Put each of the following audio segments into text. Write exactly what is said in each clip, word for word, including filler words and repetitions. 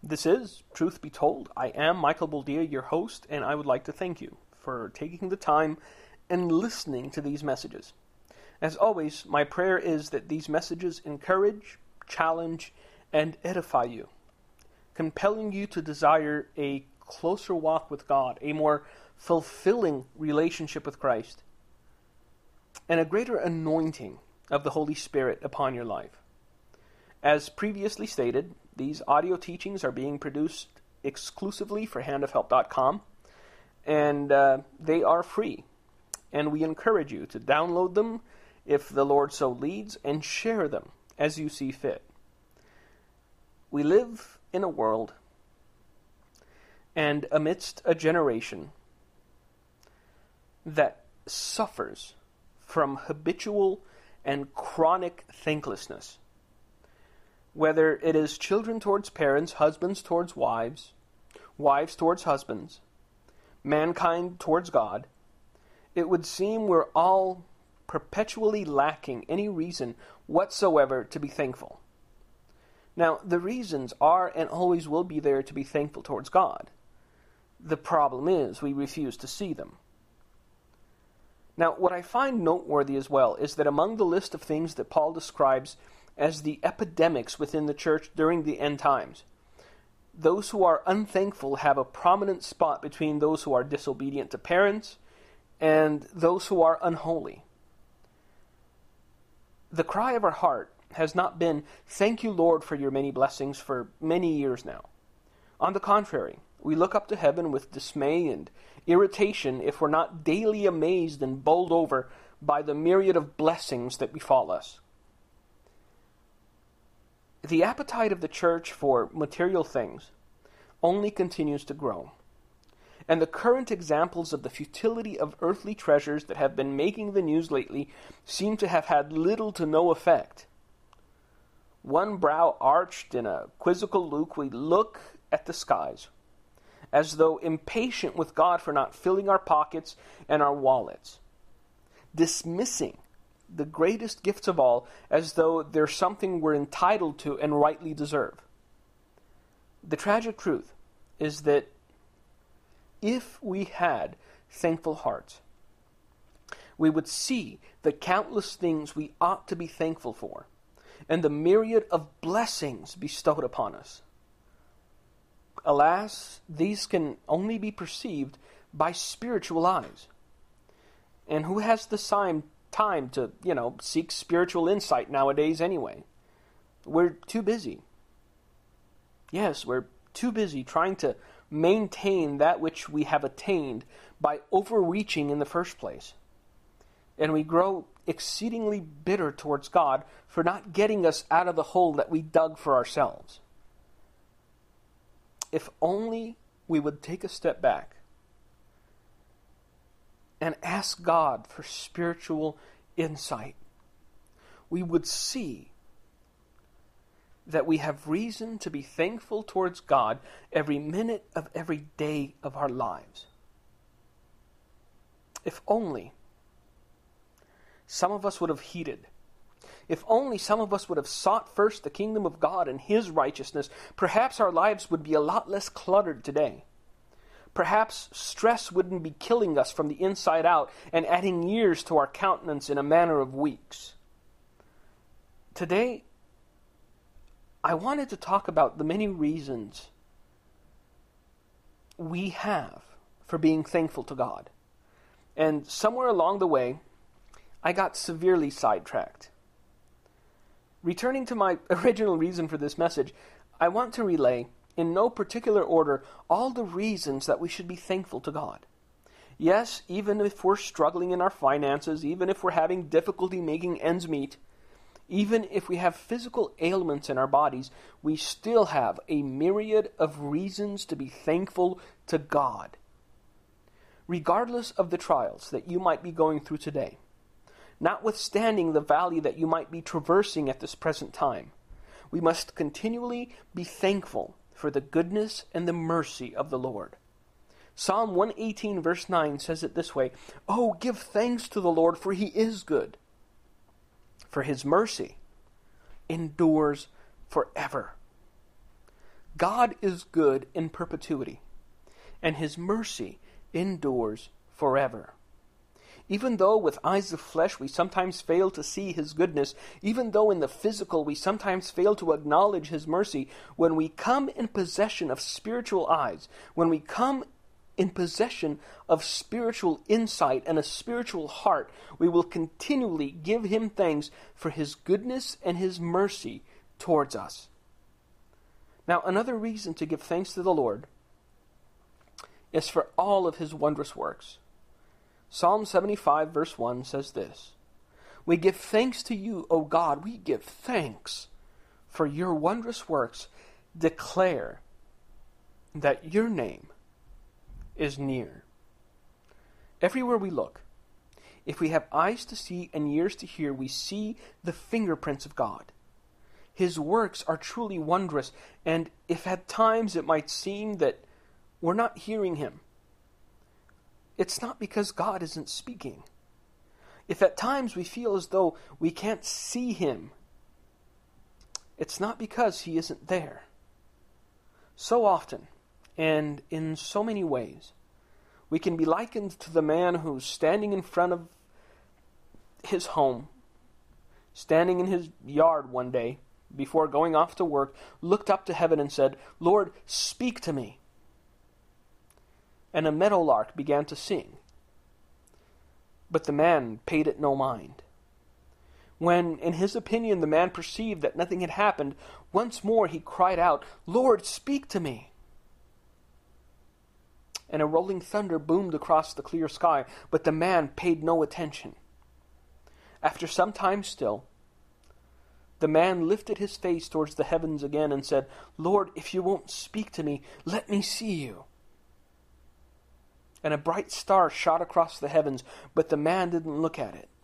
This is Truth Be Told. I am Michael Boldia, your host, and I would like to thank you for taking the time and listening to these messages. As always, my prayer is that these messages encourage, challenge, and edify you, compelling you to desire a closer walk with God, a more fulfilling relationship with Christ, and a greater anointing of the Holy Spirit upon your life. As previously stated, these audio teachings are being produced exclusively for hand of help dot com, and uh, they are free. And we encourage you to download them if the Lord so leads, and share them as you see fit. We live in a world and amidst a generation that suffers from habitual and chronic thanklessness. Whether it is children towards parents, husbands towards wives, wives towards husbands, mankind towards God, it would seem we're all perpetually lacking any reason whatsoever to be thankful. Now, the reasons are and always will be there to be thankful towards God. The problem is we refuse to see them. Now, what I find noteworthy as well is that among the list of things that Paul describes as the epidemics within the church during the end times, those who are unthankful have a prominent spot between those who are disobedient to parents and those who are unholy. The cry of our heart has not been, "Thank you, Lord, for your many blessings," for many years now. On the contrary, we look up to heaven with dismay and irritation if we're not daily amazed and bowled over by the myriad of blessings that befall us. The appetite of the church for material things only continues to grow, and the current examples of the futility of earthly treasures that have been making the news lately seem to have had little to no effect. One brow arched in a quizzical look, we look at the skies, as though impatient with God for not filling our pockets and our wallets, dismissing the greatest gifts of all as though they're something we're entitled to and rightly deserve. The tragic truth is that if we had thankful hearts, we would see the countless things we ought to be thankful for and the myriad of blessings bestowed upon us. Alas, these can only be perceived by spiritual eyes. And who has the time, time to, you know, seek spiritual insight nowadays anyway? We're too busy. Yes, we're too busy trying to maintain that which we have attained by overreaching in the first place. And we grow exceedingly bitter towards God for not getting us out of the hole that we dug for ourselves. If only we would take a step back and ask God for spiritual insight, we would see that we have reason to be thankful towards God every minute of every day of our lives. If only some of us would have heeded, if only some of us would have sought first the kingdom of God and His righteousness, perhaps our lives would be a lot less cluttered today. Perhaps stress wouldn't be killing us from the inside out and adding years to our countenance in a matter of weeks. Today, I wanted to talk about the many reasons we have for being thankful to God. And somewhere along the way, I got severely sidetracked. Returning to my original reason for this message, I want to relay, in no particular order, all the reasons that we should be thankful to God. Yes, even if we're struggling in our finances, even if we're having difficulty making ends meet, even if we have physical ailments in our bodies, we still have a myriad of reasons to be thankful to God. Regardless of the trials that you might be going through today, notwithstanding the valley that you might be traversing at this present time, we must continually be thankful for the goodness and the mercy of the Lord. Psalm one eighteen verse nine says it this way, "Oh, give thanks to the Lord, for He is good, for His mercy endures forever." God is good in perpetuity, and his mercy endures forever. Even though with eyes of flesh we sometimes fail to see his goodness, even though in the physical we sometimes fail to acknowledge his mercy, when we come in possession of spiritual eyes, when we come in possession of spiritual insight and a spiritual heart, we will continually give him thanks for his goodness and his mercy towards us. Now, another reason to give thanks to the Lord is for all of his wondrous works. Psalm seventy-five verse one says this, "We give thanks to you, O God, we give thanks, for your wondrous works declare that your name is near." Everywhere we look, if we have eyes to see and ears to hear, we see the fingerprints of God. His works are truly wondrous, and if at times it might seem that we're not hearing him, it's not because God isn't speaking. If at times we feel as though we can't see him, it's not because he isn't there. So often, and in so many ways, we can be likened to the man who's standing in front of his home, standing in his yard one day before going off to work, looked up to heaven and said, "Lord, speak to me." And a meadowlark began to sing. But the man paid it no mind. When, in his opinion, the man perceived that nothing had happened, once more he cried out, "Lord, speak to me." And a rolling thunder boomed across the clear sky, but the man paid no attention. After some time still, the man lifted his face towards the heavens again and said, "Lord, if you won't speak to me, let me see you." And a bright star shot across the heavens, but the man didn't look at it.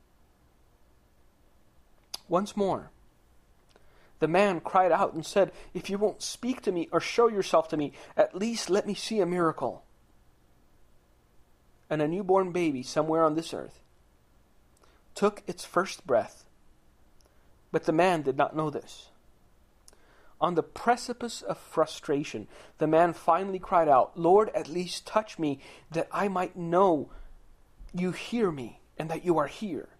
Once more, the man cried out and said, "If you won't speak to me or show yourself to me, at least let me see a miracle." And a newborn baby somewhere on this earth took its first breath, but the man did not know this. On the precipice of frustration, the man finally cried out, "Lord, at least touch me, that I might know you hear me and that you are here."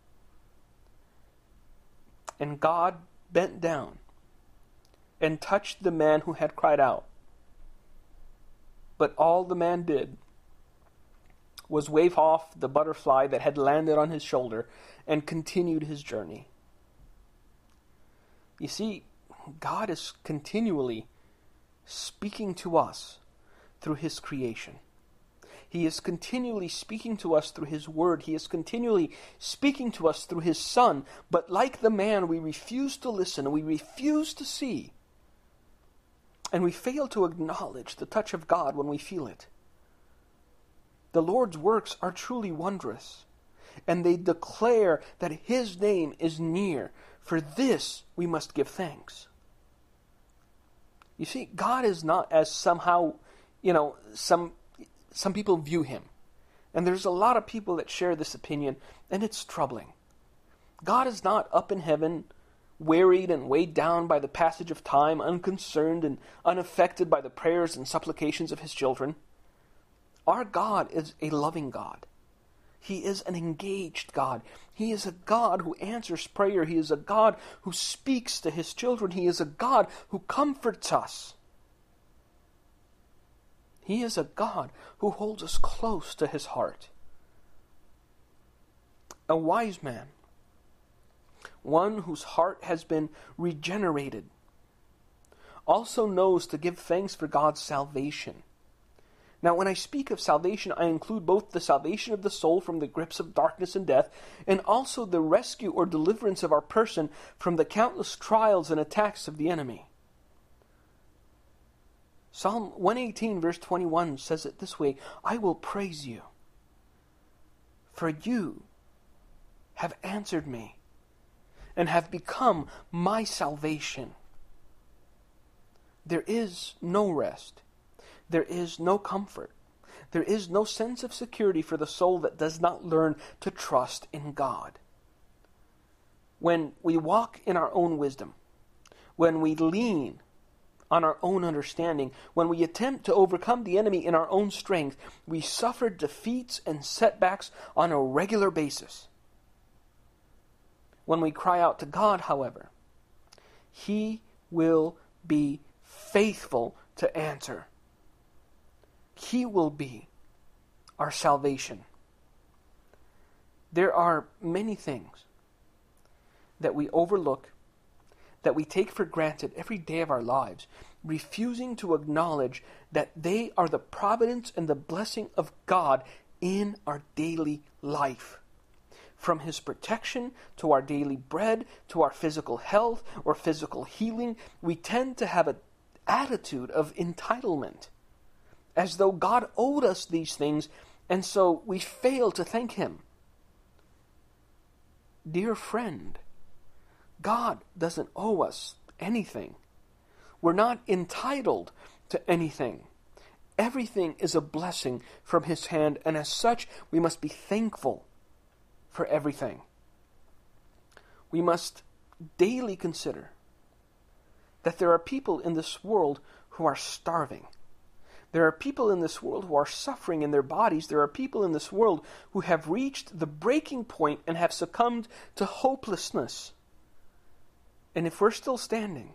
And God bent down and touched the man who had cried out. But all the man did was wave off the butterfly that had landed on his shoulder and continued his journey. You see, God is continually speaking to us through his creation. He is continually speaking to us through his word. He is continually speaking to us through his Son. But like the man, we refuse to listen, we refuse to see, and we fail to acknowledge the touch of God when we feel it. The Lord's works are truly wondrous, and they declare that his name is near. For this we must give thanks. You see, God is not as somehow, you know, some some people view him. And there's a lot of people that share this opinion, and it's troubling. God is not up in heaven, wearied and weighed down by the passage of time, unconcerned and unaffected by the prayers and supplications of his children. Our God is a loving God. He is an engaged God. He is a God who answers prayer. He is a God who speaks to his children. He is a God who comforts us. He is a God who holds us close to his heart. A wise man, one whose heart has been regenerated, also knows to give thanks for God's salvation. Now, when I speak of salvation, I include both the salvation of the soul from the grips of darkness and death, and also the rescue or deliverance of our person from the countless trials and attacks of the enemy. Psalm one eighteen verse twenty-one says it this way, "I will praise you, for you have answered me and have become my salvation." There is no rest. There is no comfort. There is no sense of security for the soul that does not learn to trust in God. When we walk in our own wisdom, when we lean on our own understanding. When we attempt to overcome the enemy in our own strength, we suffer defeats and setbacks on a regular basis. When we cry out to God, however, He will be faithful to answer. He will be our salvation. There are many things that we overlook, that we take for granted every day of our lives, refusing to acknowledge that they are the providence and the blessing of God in our daily life. From His protection to our daily bread, to our physical health or physical healing, we tend to have an attitude of entitlement, as though God owed us these things, and so we fail to thank Him. Dear friend, God doesn't owe us anything. We're not entitled to anything. Everything is a blessing from His hand, and as such, we must be thankful for everything. We must daily consider that there are people in this world who are starving. There are people in this world who are suffering in their bodies. There are people in this world who have reached the breaking point and have succumbed to hopelessness. And if we're still standing,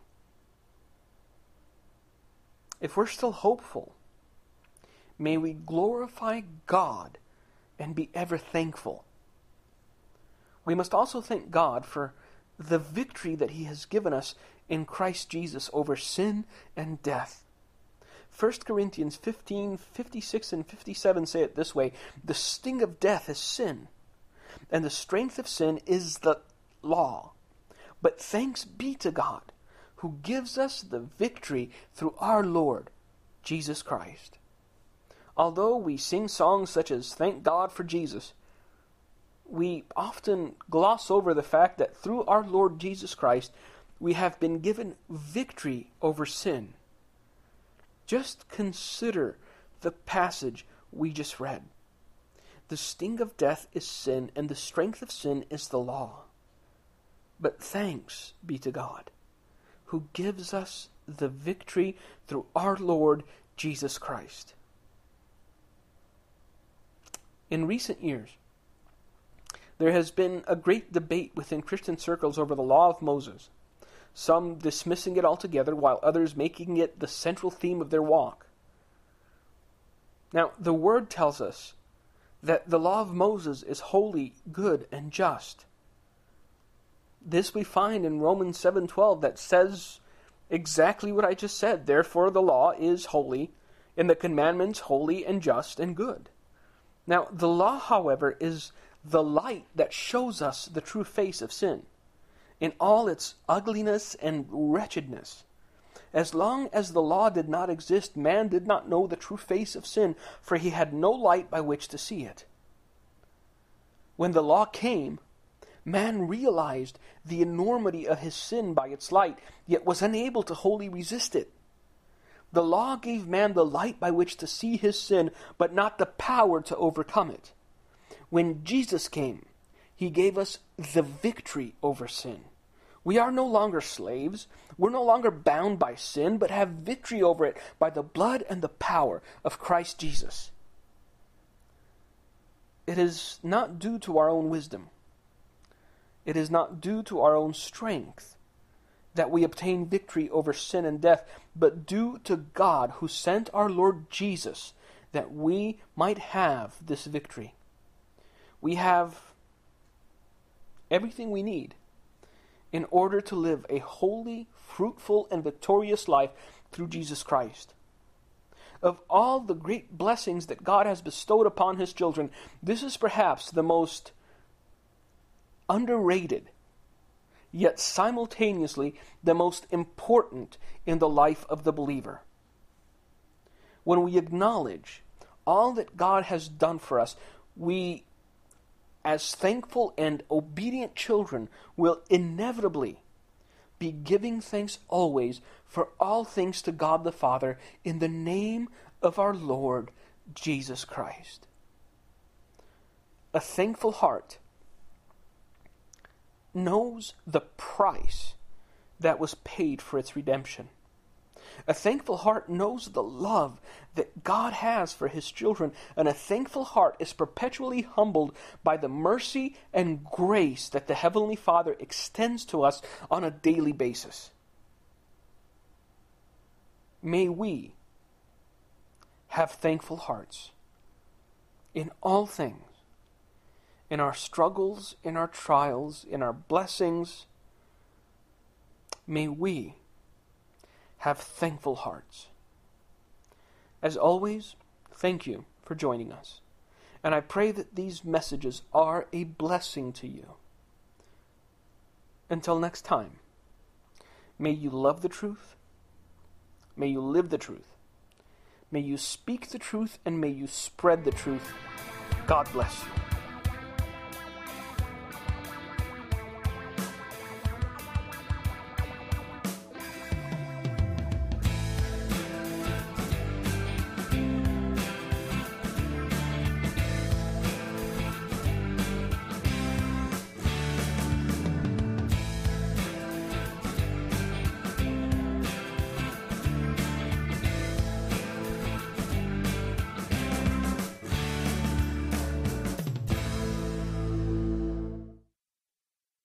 if we're still hopeful, may we glorify God and be ever thankful. We must also thank God for the victory that He has given us in Christ Jesus over sin and death. First Corinthians fifteen, fifty-six and fifty-seven say it this way: the sting of death is sin, and the strength of sin is the law. But thanks be to God, who gives us the victory through our Lord Jesus Christ. Although we sing songs such as "Thank God for Jesus," we often gloss over the fact that through our Lord Jesus Christ, we have been given victory over sin. Just consider the passage we just read. The sting of death is sin, and the strength of sin is the law. But thanks be to God, who gives us the victory through our Lord Jesus Christ. In recent years, there has been a great debate within Christian circles over the law of Moses, some dismissing it altogether, while others making it the central theme of their walk. Now, the Word tells us that the law of Moses is holy, good, and just. This we find in Romans seven twelve, that says exactly what I just said. Therefore the law is holy, and the commandments holy and just and good. Now, the law, however, is the light that shows us the true face of sin, in all its ugliness and wretchedness. As long as the law did not exist, man did not know the true face of sin, for he had no light by which to see it. When the law came, man realized the enormity of his sin by its light, yet was unable to wholly resist it. The law gave man the light by which to see his sin, but not the power to overcome it. When Jesus came, He gave us the victory over sin. We are no longer slaves. We're no longer bound by sin, but have victory over it by the blood and the power of Christ Jesus. It is not due to our own wisdom. It is not due to our own strength that we obtain victory over sin and death, but due to God who sent our Lord Jesus that we might have this victory. We have everything we need in order to live a holy, fruitful, and victorious life through Jesus Christ. Of all the great blessings that God has bestowed upon His children, this is perhaps the most underrated, yet simultaneously the most important in the life of the believer. When we acknowledge all that God has done for us, we, as thankful and obedient children, will inevitably be giving thanks always for all things to God the Father in the name of our Lord Jesus Christ. A thankful heart knows the price that was paid for its redemption. A thankful heart knows the love that God has for his children, and a thankful heart is perpetually humbled by the mercy and grace that the Heavenly Father extends to us on a daily basis. May we have thankful hearts in all things, in our struggles, in our trials, in our blessings. May we have thankful hearts. As always, thank you for joining us. And I pray that these messages are a blessing to you. Until next time, may you love the truth. May you live the truth. May you speak the truth, and may you spread the truth. God bless you.